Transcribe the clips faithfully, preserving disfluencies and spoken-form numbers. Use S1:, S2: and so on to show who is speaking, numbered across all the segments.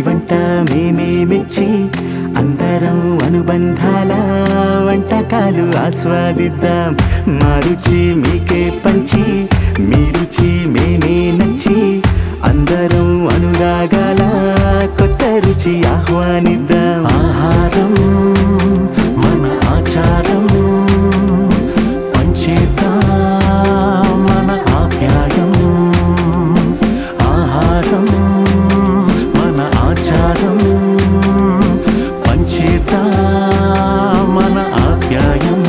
S1: వంట మేమే మెచ్చి అందరం అనుబంధాల వంటకాలు ఆస్వాదిద్దాం. మా రుచి మీకే పంచి మీ రుచి మేమే నచ్చి అందరం అనురాగాల కొత్త రుచి ఆహ్వానిద్దాం. ఆహారం మన ఆచారం పంచేద్దాం మన ఆప్యాయం. ఆహారం మన ఆచారం పంచేద్దాం మన ఆప్యాయం.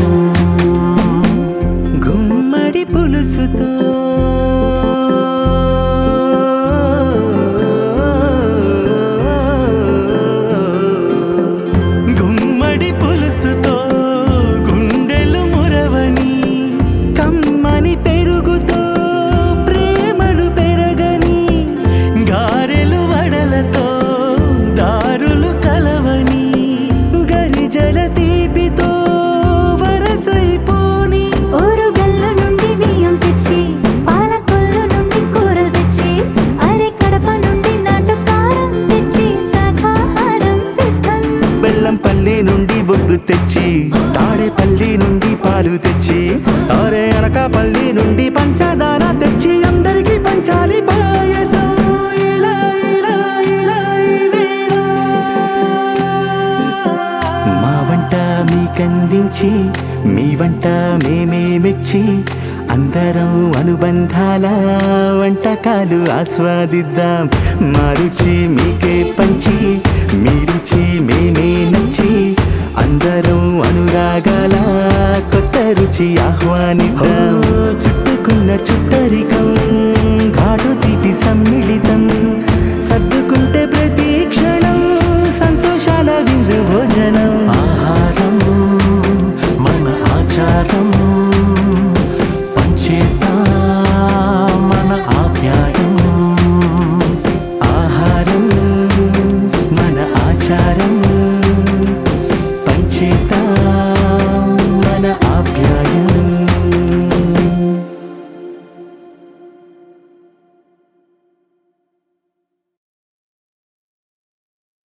S1: గుమ్మడి పులుసుతో గుమ్మడి పులుసుతో గుండెలు మురవని కమ్మని పెరుగుతో ప్రేమలు పెరగని గారెలు వడలతో దారులు కలవని గరిజల తీపితో వరసైపోని
S2: ఊరుగల్ల నుండి బియ్యం తెచ్చి పాలకొల్లు నుండి కూరలు తెచ్చి అరే కడప నుండి నాటు కారం తెచ్చి శాకాహారం సిద్ధం.
S1: బెల్లంపల్లి నుండి బొగ్గు తెచ్చి తాడేపల్లి నుండి పాలు తెచ్చి అరే అనకాపల్లి నుండి పంచదార తెచ్చి అందరికీ పంచాలి పాయసం. ఇలా ఇలా ఇలా ఈ వేళ మా వంట మీకందించి మీ వంట మేమే మెచ్చి అందరం అనుబంధాల వంటకాలు ఆస్వాదిద్దాం. మా రుచి మీకే పంచి మీ రుచి మేమే నచ్చి అందరం అనురాగాల కొత్త రుచి ఆహ్వానిద్దాం. చుట్టుకున్న చుట్టరికం